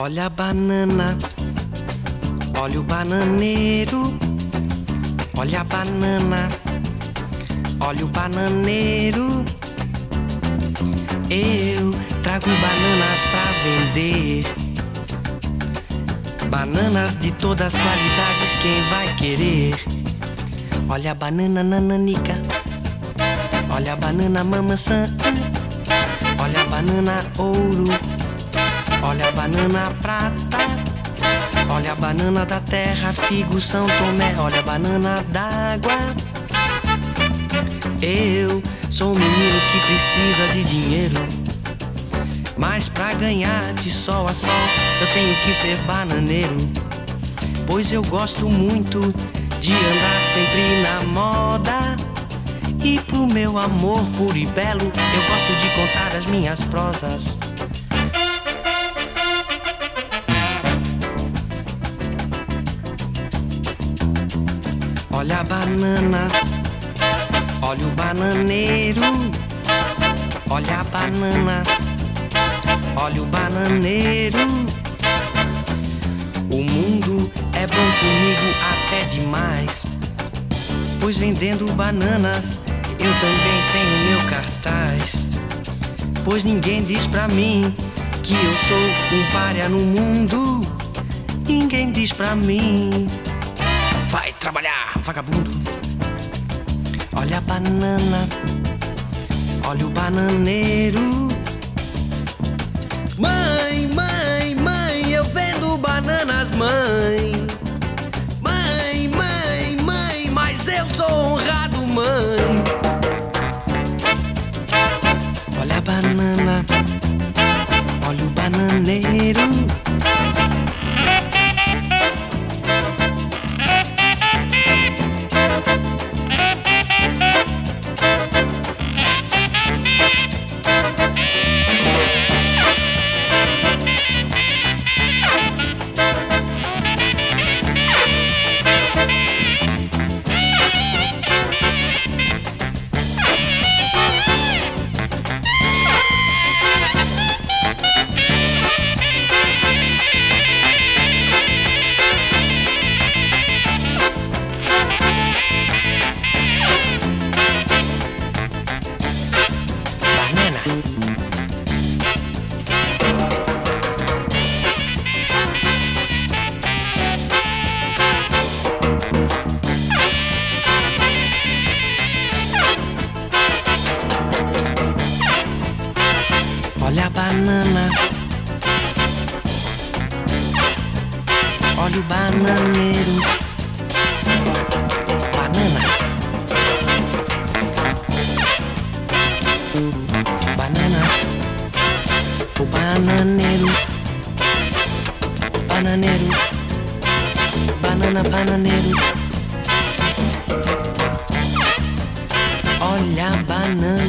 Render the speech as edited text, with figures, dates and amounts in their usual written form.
Olha a banana, olha o bananeiro. Olha a banana, olha o bananeiro. Eu trago bananas pra vender. Bananas de todas as qualidades, quem vai querer? Olha a banana nananica, olha a banana mamaçã, olha a banana ouro, olha a banana prata, olha a banana da terra, figo São Tomé, olha a banana d'água. Eu sou um menino que precisa de dinheiro, mas pra ganhar de sol a sol eu tenho que ser bananeiro. Pois eu gosto muito de andar sempre na moda, e pro meu amor puro e belo eu gosto de contar as minhas prosas. Olha a banana, olha o bananeiro. Olha a banana, olha o bananeiro. O mundo é bom comigo até demais, pois vendendo bananas eu também tenho meu cartaz. Pois ninguém diz pra mim que eu sou um pária no mundo. Ninguém diz pra mim: vai trabalhar, vagabundo. Olha a banana, olha o bananeiro. Mãe, mãe, mãe, eu vendo bananas, mãe. Mãe, mãe, mãe, mas eu sou honrado, mãe. Olha a banana, olha o bananeiro. Olha a banana, olha o bananeiro. Banana, banana, o bananeiro. Bananeiro, banana, bananeiro. Olha a banana.